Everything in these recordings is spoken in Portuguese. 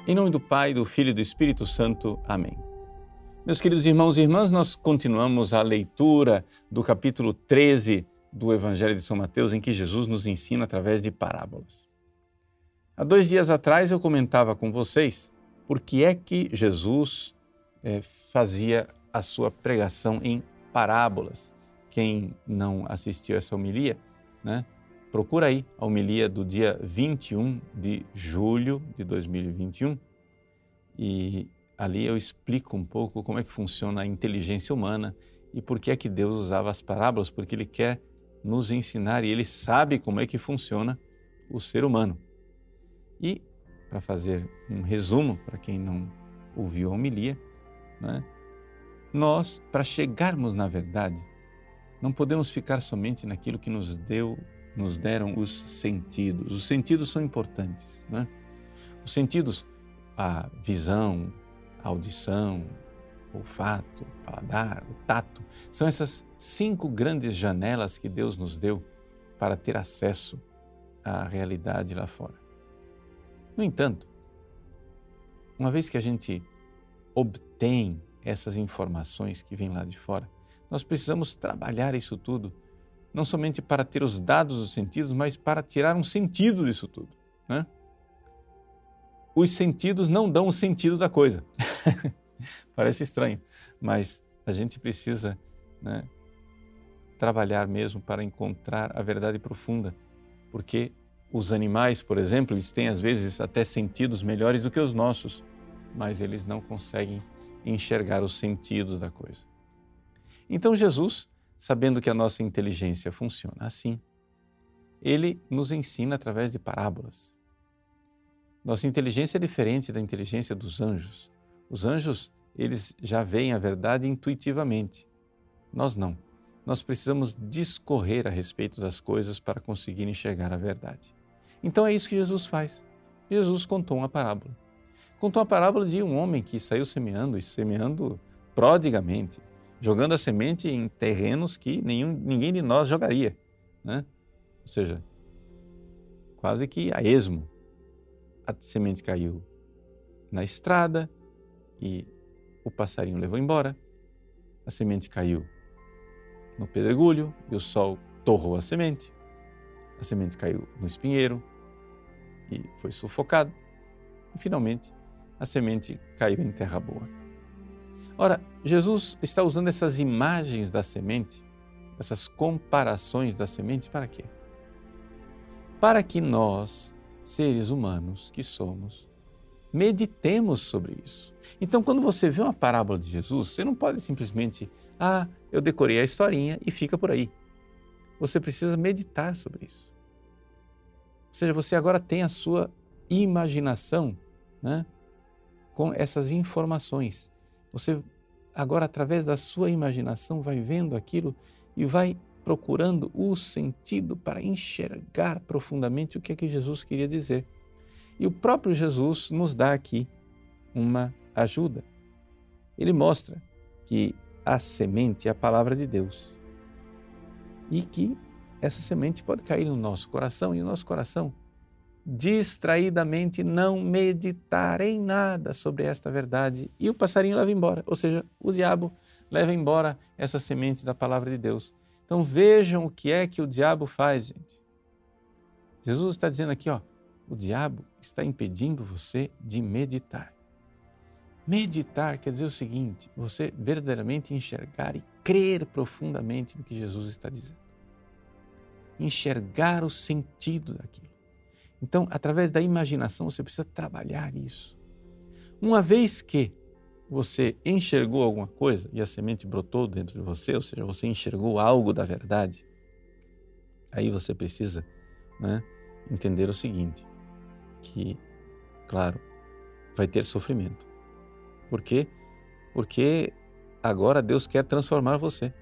Em nome do Pai, do Filho e do Espírito Santo. Amém. Meus queridos irmãos e irmãs, nós continuamos a leitura do capítulo 13 do Evangelho de São Mateus, em que Jesus nos ensina através de parábolas. Há 2 dias atrás eu comentava com vocês por que é que Jesus fazia a sua pregação em parábolas. Quem não assistiu essa homilia, procura aí a homilia do dia 21 de julho de 2021 e ali eu explico um pouco como é que funciona a inteligência humana e por que é que Deus usava as parábolas, porque Ele quer nos ensinar e Ele sabe como é que funciona o ser humano. E, para fazer um resumo, para quem não ouviu a homilia, nós, para chegarmos na verdade, não podemos ficar somente naquilo que nos deram os sentidos. Os sentidos são importantes, Os sentidos, a visão, a audição, o olfato, o paladar, o tato, são essas 5 grandes janelas que Deus nos deu para ter acesso à realidade lá fora. No entanto, uma vez que a gente obtém essas informações que vêm lá de fora, nós precisamos trabalhar isso tudo, não somente para ter os dados dos sentidos, mas para tirar um sentido disso tudo. Os sentidos não dão o sentido da coisa. Parece estranho, mas a gente precisa trabalhar mesmo para encontrar a verdade profunda, porque os animais, por exemplo, eles têm às vezes até sentidos melhores do que os nossos, mas eles não conseguem enxergar os sentidos da coisa. Então Jesus, sabendo que a nossa inteligência funciona assim, Ele nos ensina através de parábolas. Nossa inteligência é diferente da inteligência dos anjos. Os anjos, eles já veem a verdade intuitivamente. Nós não. Nós precisamos discorrer a respeito das coisas para conseguir enxergar a verdade. Então é isso que Jesus faz. Jesus contou uma parábola. Contou a parábola de um homem que saiu semeando e semeando prodigamente, jogando a semente em terrenos que ninguém de nós jogaria, Ou seja, quase que a esmo. A semente caiu na estrada e o passarinho levou embora. A semente caiu no pedregulho e o sol torrou a semente. A semente caiu no espinheiro e foi sufocada. E finalmente a semente caiu em terra boa. Ora, Jesus está usando essas imagens da semente, essas comparações da semente, para quê? Para que nós, seres humanos que somos, meditemos sobre isso. Então, quando você vê uma parábola de Jesus, você não pode simplesmente, eu decorei a historinha e fica por aí. Você precisa meditar sobre isso. Ou seja, você agora tem a sua imaginação, com essas informações. Você agora, através da sua imaginação, vai vendo aquilo e vai procurando o sentido para enxergar profundamente o que é que Jesus queria dizer. E o próprio Jesus nos dá aqui uma ajuda. Ele mostra que a semente é a palavra de Deus e que essa semente pode cair no nosso coração e o nosso coração distraidamente não meditar em nada sobre esta verdade e o passarinho leva embora, ou seja, o diabo leva embora essa semente da palavra de Deus. Então vejam o que é que o diabo faz, gente. Jesus está dizendo aqui, o diabo está impedindo você de meditar. Meditar quer dizer o seguinte, você verdadeiramente enxergar e crer profundamente no que Jesus está dizendo. Enxergar o sentido daquilo. Então, através da imaginação, você precisa trabalhar isso. Uma vez que você enxergou alguma coisa e a semente brotou dentro de você, ou seja, você enxergou algo da verdade, aí você precisa entender o seguinte, que, claro, vai ter sofrimento. Por quê? Porque agora Deus quer transformar você.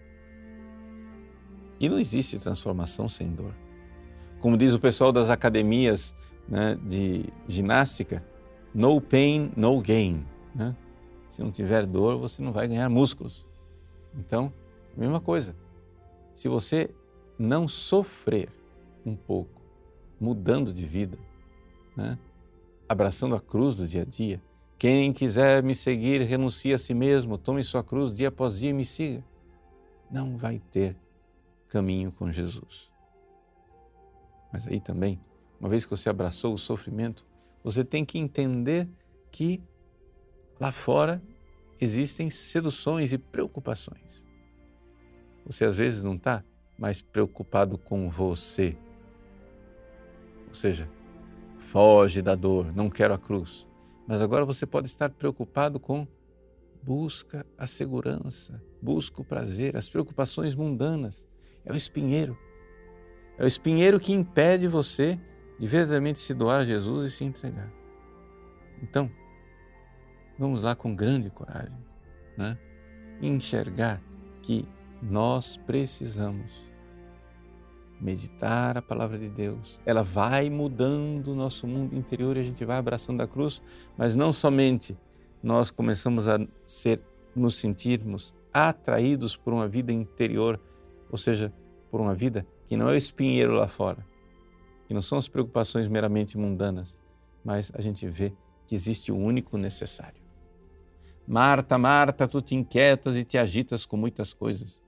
E não existe transformação sem dor. Como diz o pessoal das academias de ginástica, no pain, no gain. Se não tiver dor, você não vai ganhar músculos. Então, a mesma coisa. Se você não sofrer um pouco, mudando de vida, abraçando a cruz do dia a dia. Quem quiser me seguir, renuncie a si mesmo, tome sua cruz dia após dia e me siga. Não vai ter caminho com Jesus. Mas aí também, uma vez que você abraçou o sofrimento, você tem que entender que lá fora existem seduções e preocupações. Você às vezes não está mais preocupado com você. Ou seja, foge da dor, não quero a cruz. Mas agora você pode estar preocupado com busca a segurança, busca o prazer, as preocupações mundanas. É o espinheiro. É o espinheiro que impede você de verdadeiramente se doar a Jesus e se entregar. Então, vamos lá com grande coragem, né? Enxergar que nós precisamos meditar a palavra de Deus. Ela vai mudando o nosso mundo interior e a gente vai abraçando a cruz, mas não somente nós começamos a nos sentirmos atraídos por uma vida interior, ou seja, por uma vida que não é o espinheiro lá fora, que não são as preocupações meramente mundanas, mas a gente vê que existe o único necessário. Marta, Marta, tu te inquietas e te agitas com muitas coisas.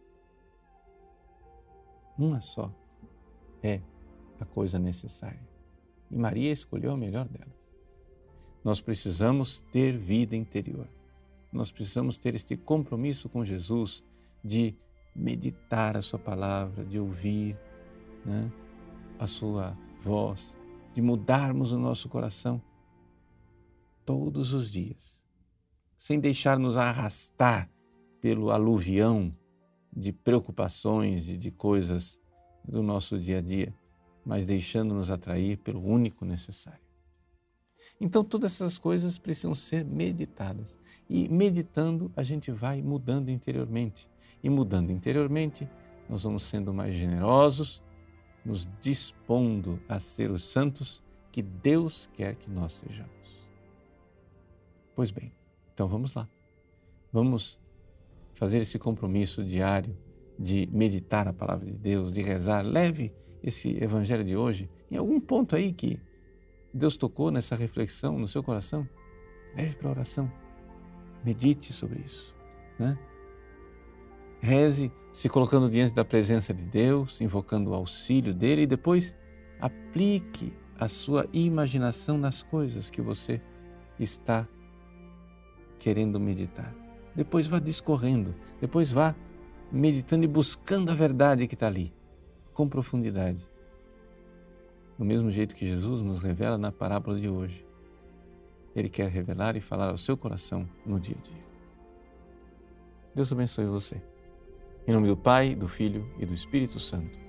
Uma só é a coisa necessária. E Maria escolheu a melhor delas. Nós precisamos ter vida interior. Nós precisamos ter este compromisso com Jesus de meditar a sua palavra, de ouvir, né, a sua voz, de mudarmos o nosso coração todos os dias, sem deixar-nos arrastar pelo aluvião de preocupações e de coisas do nosso dia a dia, mas deixando-nos atrair pelo único necessário. Então, todas essas coisas precisam ser meditadas. E meditando, a gente vai mudando interiormente. E mudando interiormente, nós vamos sendo mais generosos, nos dispondo a ser os santos que Deus quer que nós sejamos. Pois bem, então vamos lá. Vamos fazer esse compromisso diário de meditar a palavra de Deus, de rezar. Leve esse evangelho de hoje em algum ponto aí que Deus tocou nessa reflexão no seu coração. Leve para a oração. Medite sobre isso, né? Reze se colocando diante da presença de Deus, invocando o auxílio dele e depois aplique a sua imaginação nas coisas que você está querendo meditar. Depois vá discorrendo, depois vá meditando e buscando a verdade que está ali, com profundidade. Do mesmo jeito que Jesus nos revela na parábola de hoje. Ele quer revelar e falar ao seu coração no dia a dia. Deus abençoe você. Em nome do Pai, do Filho e do Espírito Santo.